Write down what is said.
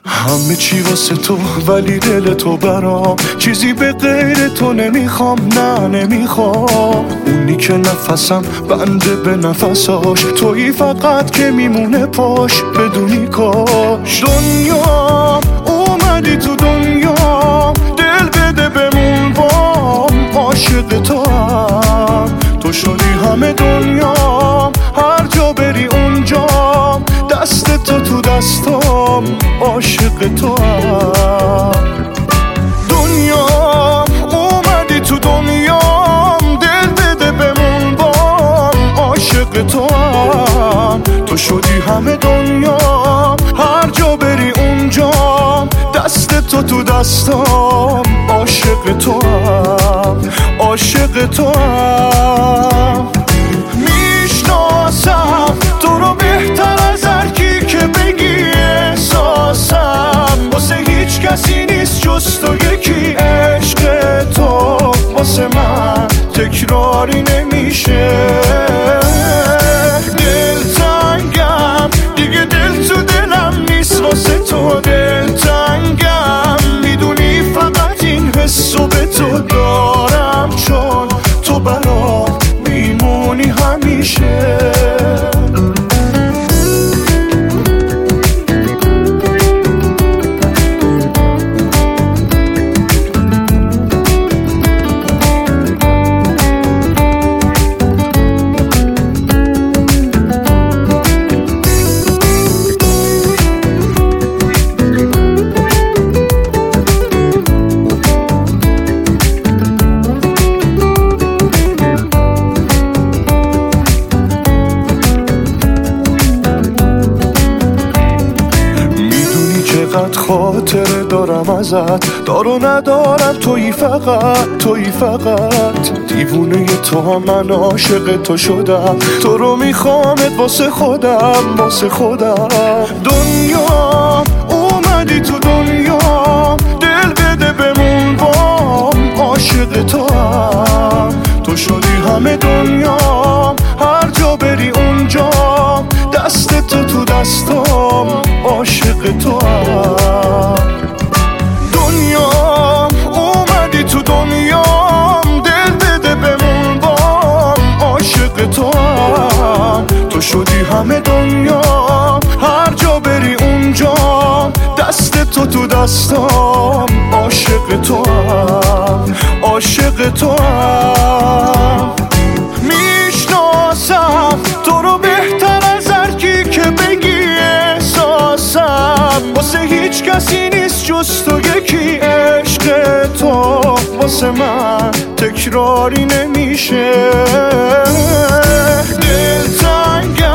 همه چی واسه تو ولی دل تو برام چیزی به غیر تو نمیخوام، نه نمیخوام. اونی که نفسم بنده به نفساش، تویی فقط که میمونه پاش بدونی کاش. دنیا اومدی تو دنیا، دل بده بمون بام، عاشق تو هم تو شدی همه دنیا، هر جا بری اونجام، دست تو دستام، عاشق تو هم. دنیا اومدی تو دنیام، دل بده بمون بام، عاشق تو هم تو شدی همه دنیا، هر جا بری اونجام، دست تو دستام، عاشق تو هم، عاشق تو هم. میشناسم تو رو بهتر از هر کی که بگی احساسم، واسه هیچ کسی نیست جز تو یکی. عشق تو واسه من تکراری نمیشه، دلتنگم دیگه، دل تو دلم نیست واسه تو. دلتنگم میدونی فقط این حسو به تو دارم، چون تو برام میمونی همیشه. چقدر خاطره دارم ازت، دار و ندارم، تویی فقط، تویی فقط. دیوونه تو هم من عاشق تو شدم، تو رو میخوامت واسه خودم، واسه خودم. دنیا اومدی تو دنیا، دل بده بمون بام، عاشق تو هم تو شدی همه دنیا، هر جا بری اونجا، دست تو دستام، عاشق تو هم. دنیا اومدی تو دنیام، دل بده بمون بام، عاشق تو هم تو شدی همه دنیا، هر جا بری اونجا، دست تو دستام، عاشق تو هم، عاشق تو هم. میشناسم تو رو بهتر از هر کی که بگی احساسم، واسه هیچ کسی نیست جز تو یکی. عشق تو واسه من تکراری نمیشه، دلتنگم